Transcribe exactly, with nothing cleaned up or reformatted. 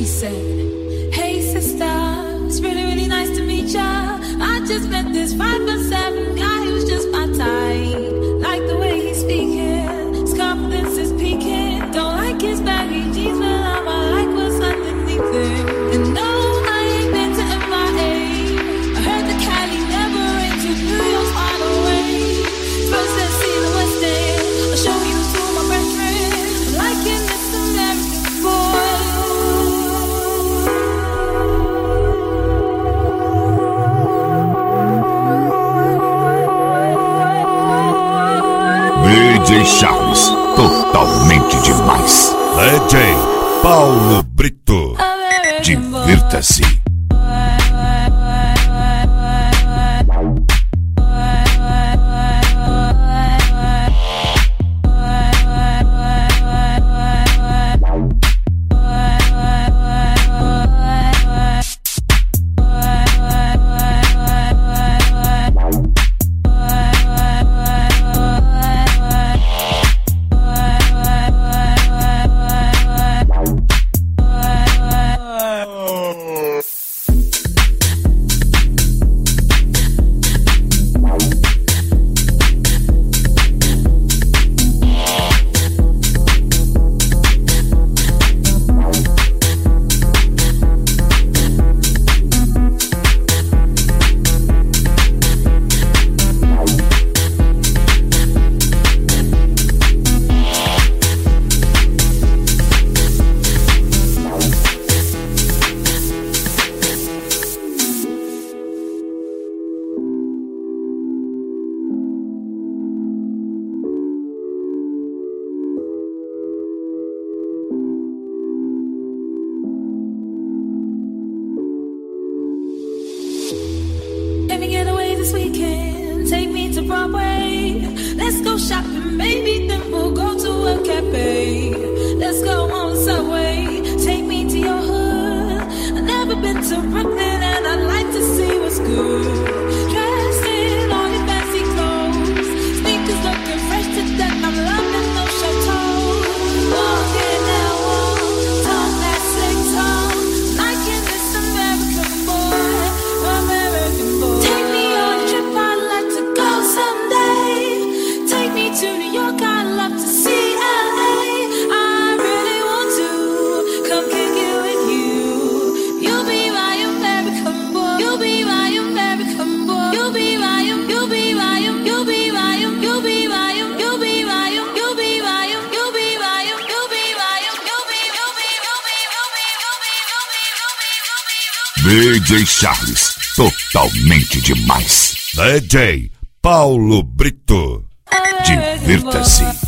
he said, hey sister, it's really, really nice to meet ya. I just met this five foot seven guy who's just my type. Like the way he's speaking, his confidence is peaking. Don't like his baggy jeans, but I'ma like what's underneath it. And no, I ain't been to M I A. I heard the Cali never rains and New York's on the way. First let's see the West End, I'll show you to my best friend. I'm liking this American boy. D J Charles, totalmente demais. D J Paulo Brito, divirta-se. D J Charles, totalmente demais. D J Paulo Brito, divirta-se.